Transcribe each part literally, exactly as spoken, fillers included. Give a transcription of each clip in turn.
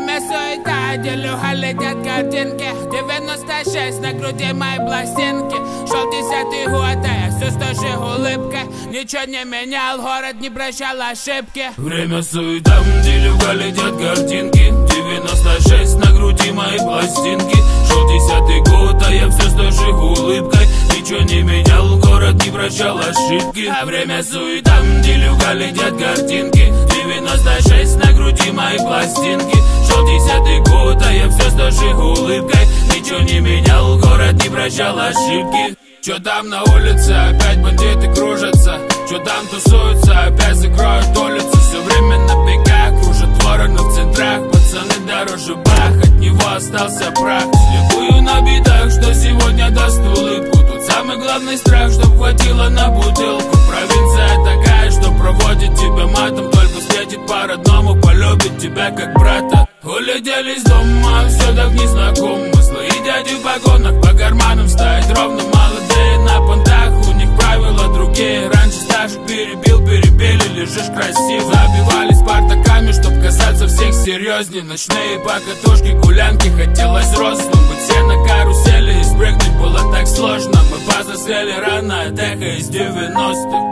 Время суета, делюга летят картинки. девяносто шесть на груди моей пластинки. Шел десятый год, а я все с той же улыбкой. Ничего не менял, город не прощал ошибки. Время суета, делюга летят картинки. девяносто шесть на груди моей пластинки. Шел десятый год, а я все с той же улыбкой. Ничего не менял, город не прощал ошибки. А время суета, делюга летят картинки. девяносто шесть на груди моей пластинки. Шел десятый год, а я все с той же улыбкой. Ничего не менял, город не прощал ошибки. Чё там на улице, опять бандиты кружатся. Чё там тусуются, опять закроют улицу. Все время на бегах, кружат вороны в центрах. Пацаны дороже бах, от него остался прах. Слепую на битах, что сегодня даст улыбку. Тут самый главный страх, чтоб хватило на бутылку. Провинция такая, что проводит тебя матом. Только встретит по-родному, полюбит тебя как брата. Улетели из дома, все так незнакомо. Злые дяди в погонах, по карманам стоят ровно. Молодые на понтах, у них правила другие. Раньше старших перебил, перебили, лежишь красиво. Забивались партаками, чтоб казаться всех серьезней. Ночные покатушки, гулянки, хотелось взрослым. Быть все на карусели и спрыгнуть было так сложно. Мы повзрослели рано, от эхо из девяностых.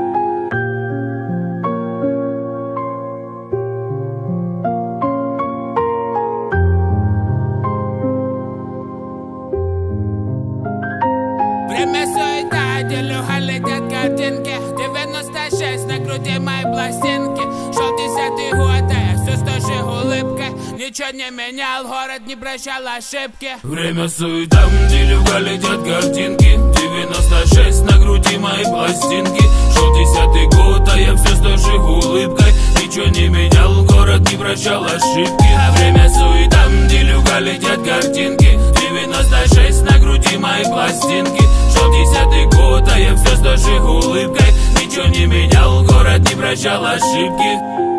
Время суета, делюга летят картинки. девяносто шесть на груди моей пластинки. Шел десятый год, а я все с той же улыбкой. Ничего не менял, город не прощал ошибки. Время суета, делюга летят картинки. девяносто шесть на груди моей пластинки. Шел десятый год, а я все с той же улыбкой. Ничего не менял, город не прощал ошибки. А время суета, делюга летят картинки. девяносто шесть на груди моей пластинки. Шел десятый год, а я все с той же улыбкой. Ничего не менял, город не прощал ошибки.